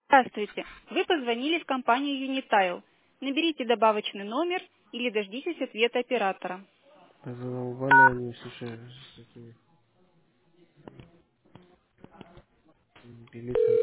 Здравствуйте. Вы позвонили в компанию Unitile. Наберите добавочный номер или дождитесь ответа оператора. Задолбали они все с этими билетами.